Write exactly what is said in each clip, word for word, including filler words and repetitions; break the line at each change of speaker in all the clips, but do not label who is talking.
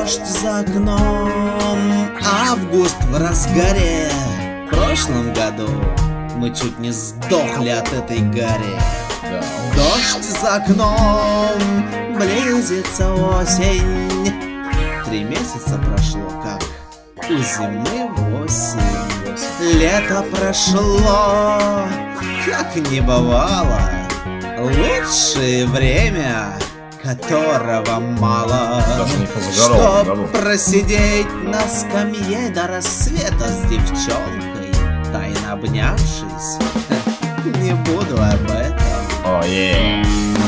Дождь за окном, август в разгаре. В прошлом году мы чуть не сдохли от этой гари. Дождь за окном, близится осень. Три месяца прошло, как у зимы восемь. Лето прошло, как не бывало. Лучшее время, которого мало, чтоб просидеть на скамье до рассвета с девчонкой, тайно обнявшись. Не буду об этом.
Oh, yeah.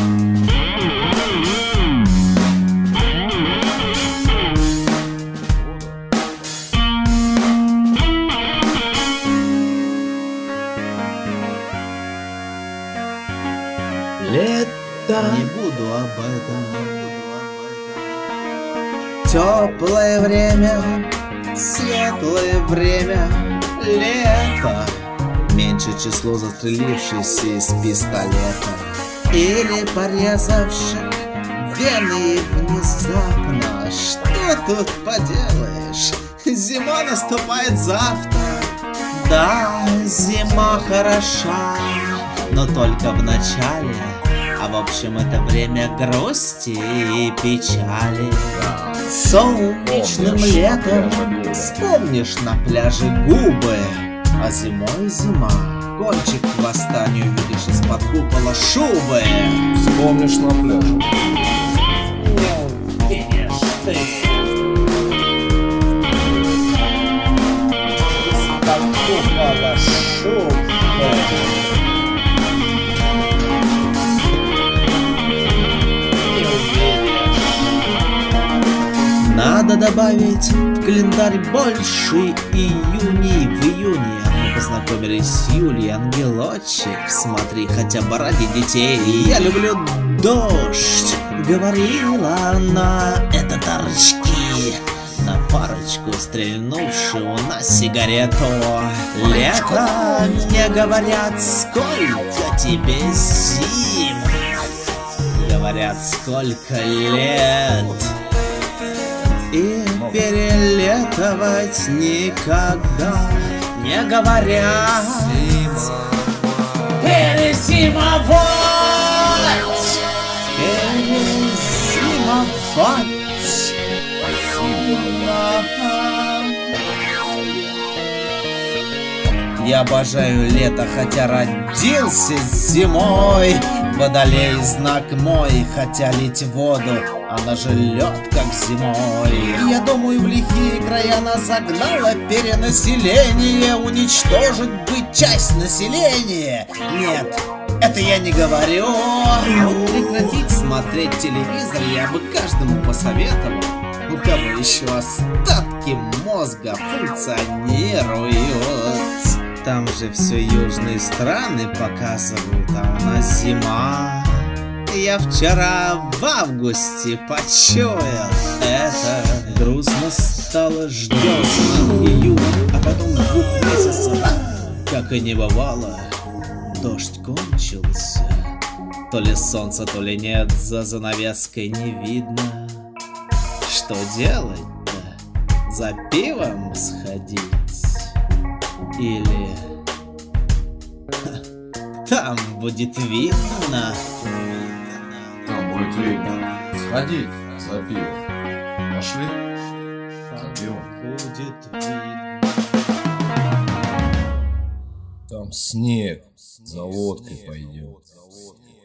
Лето. Не буду об этом. Теплое время, светлое время, лето. Меньше число застрелившихся из пистолета или порезавших вены внезапно. Что тут поделаешь? Зима наступает завтра. Да, зима хороша, но только в начале. А в общем это время грусти и печали. Солнечным летом вспомнишь на пляже губы, а зимой зима. Кончик хвоста не увидишь из-под купола шубы.
Вспомнишь на пляже.
Не увидишь ты из-под купола шубы. Надо добавить в календарь больше июней. В июне мы познакомились с Юлей, ангелочек. Смотри, хотя бы ради детей. Я люблю дождь, говорила она. Это торчки на парочку, стрельнувшую на сигарету. Лето, мне говорят, сколько тебе зим. Говорят, сколько лет. И перелетывать никогда не говорят. Перезимовать! Перезимовать! Я обожаю лето, хотя родился зимой. Водолей знак мой, хотя лить воду, она же лед, как зимой. Я думаю, в лихие края нас загнало перенаселение. Уничтожить бы часть населения. Нет, это я не говорю. Вот прекратить смотреть телевизор я бы каждому посоветовал, у кого еще остатки мозга функционируют. Там же все южные страны показывают, а у нас зима. Я вчера в августе почуял это. Грустно стало, ждем июнь, а потом двух месяцев, как и не бывало, дождь кончился. То ли солнца, то ли нет, за занавеской не видно. Что делать-то? За пивом сходить? Или там будет видно?
Там будет видно. Сходи за пивом. Пошли? За пивом.
Будет видно.
Там снег за водкой пойдет.